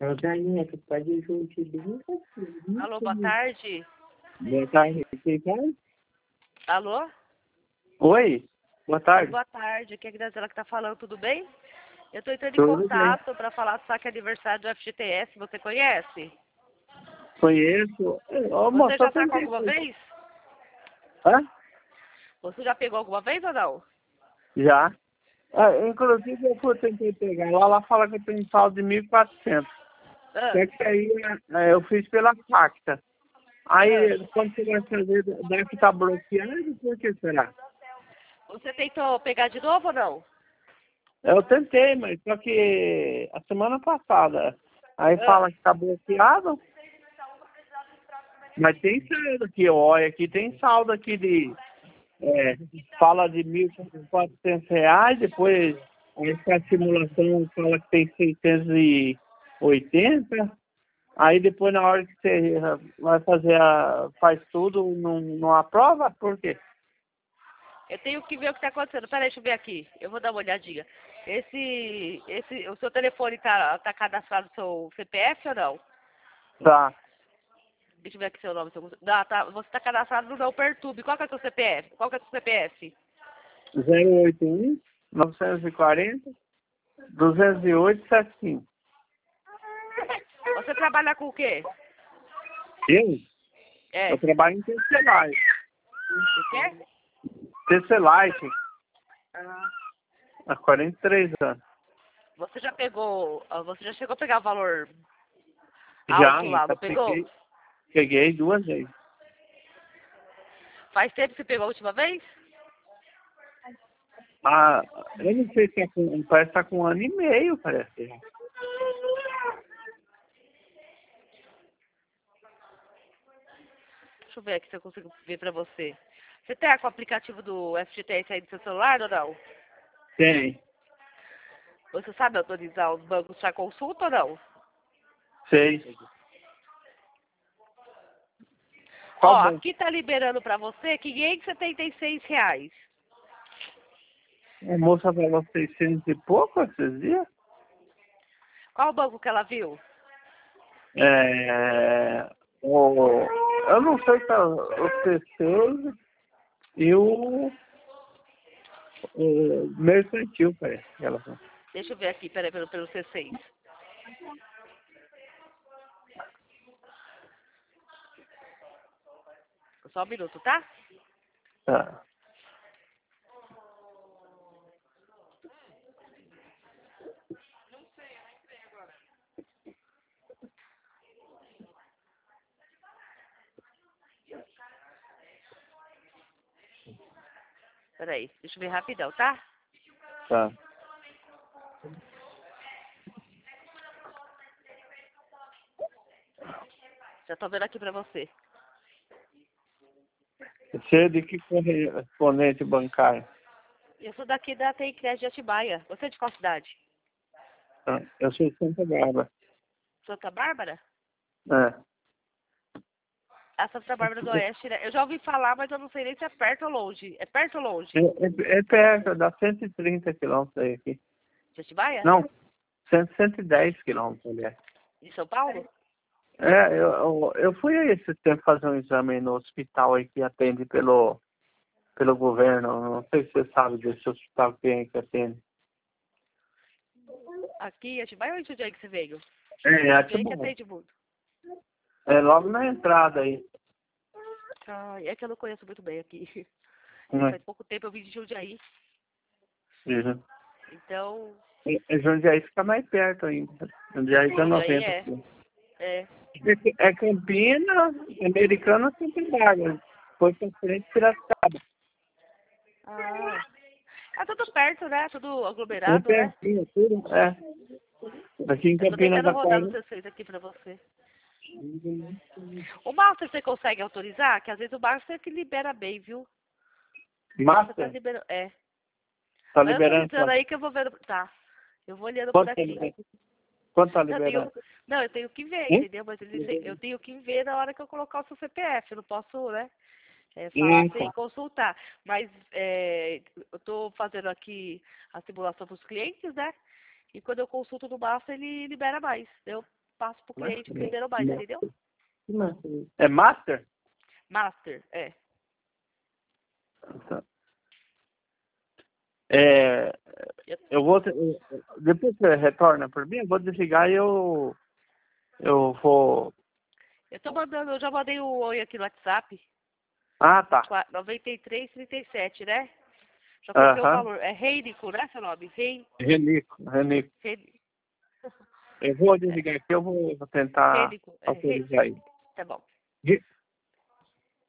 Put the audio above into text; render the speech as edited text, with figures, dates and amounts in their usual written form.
Daneta, pode junto bem. Alô, boa tarde. Boa tarde, você vai? Alô? Oi, boa tarde. Boa tarde, aqui é a Graziela que tá falando, tudo bem? Eu estou entrando em Tudo contato para falar do saque aniversário do FGTS, você conhece? Conheço. Ô, Você moça, já eu sacou tentei. alguma vez? Hã? Você já pegou alguma vez ou não? Já. Inclusive, tentei pegar lá, ela fala que eu tenho saldo de 1.400. Ah, Só que aí eu fiz pela Facta. Aí, ah. quando você vai fazer, deve estar bloqueado, por que será? Você tentou pegar de novo ou não? Eu tentei, mas só que a semana passada, aí Ah, fala que está bloqueado, mas tem saldo aqui, olha, aqui tem saldo aqui fala de R$ 1.400, depois a simulação fala que tem 680, aí depois na hora que você vai fazer, faz tudo, não aprova, por quê? eu tenho que ver o que está acontecendo. Peraí, deixa eu ver aqui. Eu vou dar uma olhadinha. O seu telefone tá cadastrado no seu CPF ou não? Tá, Deixa eu ver aqui seu nome. Você está cadastrado no Não Perturbe. Qual que é o seu CPF? Qual que é o seu CPF? 081 940 208 75. Você trabalha com o quê? Eu? É. Eu trabalho em Tecelite. O quê? Tecelite, Ah. há 43 anos. Você já pegou. Você já chegou a pegar valor Já, alto lá, tá, não pegou? peguei 2 vezes. Faz tempo que você pegou a última vez? Ah, eu não sei se parece que tá com 1 ano e meio, parece. Deixa eu ver aqui se eu consigo ver pra você. Você tá com o aplicativo do FGTS aí no seu celular ou não? Tem, Você sabe autorizar os bancos para consulta ou não? sei. Ó, Qual banco? aqui tá liberando pra você R$ 576. A moça falou 600 e pouco esses dias? Qual banco que ela viu? Eu não sei se é o C6 e o mercantil, parece. Ela falou. Deixa eu ver aqui, peraí, pelo C6. Só um minuto, tá? Tá. Peraí, deixa eu ver rapidão, tá? Tá. Já tô vendo aqui pra você. Você é de que correspondente bancário? Eu sou daqui da Tem Crédito de Atibaia. Você é de qual cidade? Tá. Eu sou de Santa Bárbara. Santa Bárbara? É. A Santa Bárbara do Oeste, né? Eu já ouvi falar, mas eu não sei nem se é perto ou longe. É perto ou longe? É perto, dá 130 quilômetros aí aqui. De Atibaia? Não, 110 quilômetros, aliás. De São Paulo? Eu fui aí esse tempo fazer um exame no hospital aí que atende pelo governo. Não sei se você sabe desse hospital que atende. Aqui em Atibaia ou em Jundiaí que você veio? É, Jundiaí que Atibaia. atende muito. É logo na entrada aí. Ah, é que eu não conheço muito bem aqui. Né? Faz pouco tempo eu vim de Jundiaí. Uhum. Então, Jundiaí fica mais perto ainda. Jundiaí tá Jundiaí 90 é. quilômetros. É. É Campinas, Americana, Santa Bárbara. Foi pra frente, Piracicaba. Ah. É tudo perto, né? Tudo É aglomerado, né? pertinho, tudo. É. Aqui em Eu tô Campinas tentando da rodar no Praia. C6 aqui pra você. O Master você consegue autorizar? Que às vezes o Master que libera bem, viu? O Master tá Master, liberando. É. tá Vai liberando autorizando quanto? aí que eu vou vendo. Tá. Eu vou olhando por Quanto tá aqui. liberando? Quanto tá Não, liberando? não, eu tenho que ver, Hein? entendeu? Mas eu tenho que ver na hora que eu colocar o seu CPF. Eu não posso, né? Falar sem Tá. consultar. Mas eu estou fazendo aqui a simulação para os clientes, né? E quando eu consulto no Master, ele libera mais, entendeu? passo pro cliente que liberou mais, entendeu? É Master? Master, é. Tá. Eu vou... Depois você retorna por mim, eu vou desligar e eu vou... Eu tô mandando, eu já mandei o oi aqui no WhatsApp. Ah, tá. 93,37, né? Já coloquei o Aham. valor. É Reinico, né, seu nome? Renico. Eu vou desligar aqui, eu vou tentar Reinico. autorizar aí. Tá bom.